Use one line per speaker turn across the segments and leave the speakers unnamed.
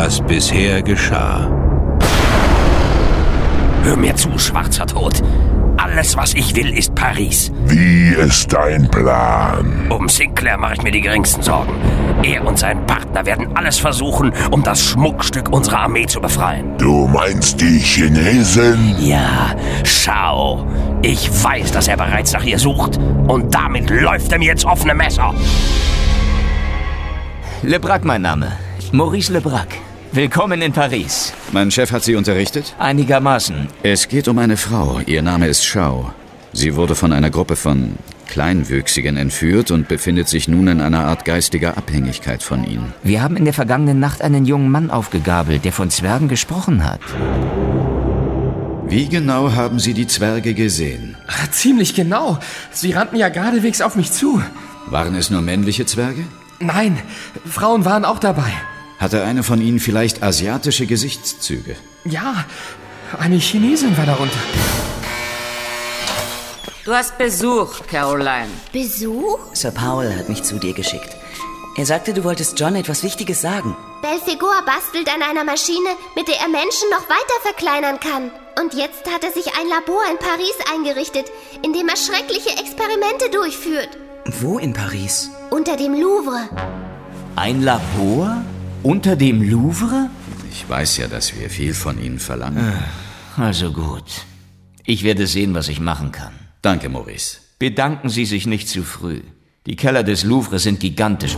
was bisher geschah.
Hör mir zu, schwarzer Tod. Alles, was ich will, ist Paris.
Wie ist dein Plan?
Um Sinclair mache ich mir die geringsten Sorgen. Er und sein Partner werden alles versuchen, um das Schmuckstück unserer Armee zu befreien.
Du meinst die Chinesen?
Ja, Shao. Ich weiß, dass er bereits nach ihr sucht. Und damit läuft er mir ins offene Messer.
Lebrac mein Name. Maurice Lebrac. Willkommen in Paris.
Mein Chef hat Sie unterrichtet?
Einigermaßen.
Es geht um eine Frau. Ihr Name ist Shao. Sie wurde von einer Gruppe von Kleinwüchsigen entführt und befindet sich nun in einer Art geistiger Abhängigkeit von ihnen.
Wir haben in der vergangenen Nacht einen jungen Mann aufgegabelt, der von Zwergen gesprochen hat.
Wie genau haben Sie die Zwerge gesehen?
Ziemlich genau. Sie rannten ja geradewegs auf mich zu.
Waren es nur männliche Zwerge?
Nein, Frauen waren auch dabei.
Hatte eine von ihnen vielleicht asiatische Gesichtszüge?
Ja, eine Chinesin war darunter.
Du hast Besuch, Caroline.
Besuch?
Sir Paul hat mich zu dir geschickt. Er sagte, du wolltest John etwas Wichtiges sagen.
Belphegor bastelt an einer Maschine, mit der er Menschen noch weiter verkleinern kann. Und jetzt hat er sich ein Labor in Paris eingerichtet, in dem er schreckliche Experimente durchführt.
Wo in Paris?
Unter dem Louvre.
Ein Labor? Unter dem Louvre?
Ich weiß ja, dass wir viel von Ihnen verlangen.
Also gut. Ich werde sehen, was ich machen kann.
Danke, Maurice.
Bedanken Sie sich nicht zu früh. Die Keller des Louvre sind gigantisch.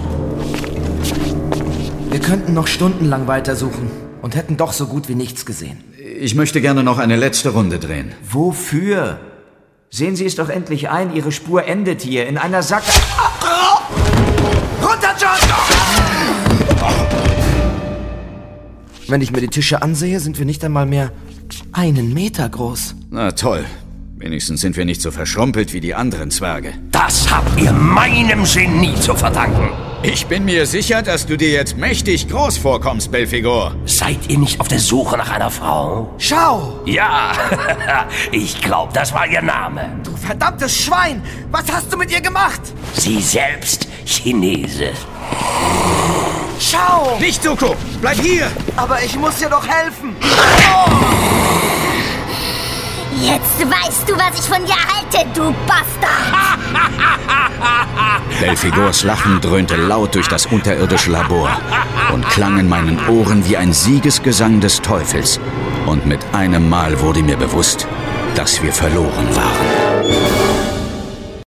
Wir könnten noch stundenlang weitersuchen und hätten doch so gut wie nichts gesehen.
Ich möchte gerne noch eine letzte Runde drehen.
Wofür? Sehen Sie es doch endlich ein, Ihre Spur endet hier in einer Sackgasse.
Runter, John! Wenn ich mir die Tische ansehe, sind wir nicht einmal mehr 1 Meter groß.
Na toll. Wenigstens sind wir nicht so verschrumpelt wie die anderen Zwerge.
Das habt ihr meinem Genie zu verdanken.
Ich bin mir sicher, dass du dir jetzt mächtig groß vorkommst, Belphegor.
Seid ihr nicht auf der Suche nach einer Frau?
Schau!
Ja, ich glaube, das war ihr Name.
Du verdammtes Schwein! Was hast du mit ihr gemacht?
Sie selbst Chinese.
Schau!
Nicht, Zuko! Bleib hier!
Aber ich muss dir doch helfen!
Jetzt weißt du, was ich von dir halte, du Bastard!
Belphegors Lachen dröhnte laut durch das unterirdische Labor und klang in meinen Ohren wie ein Siegesgesang des Teufels. Und mit einem Mal wurde mir bewusst, dass wir verloren waren.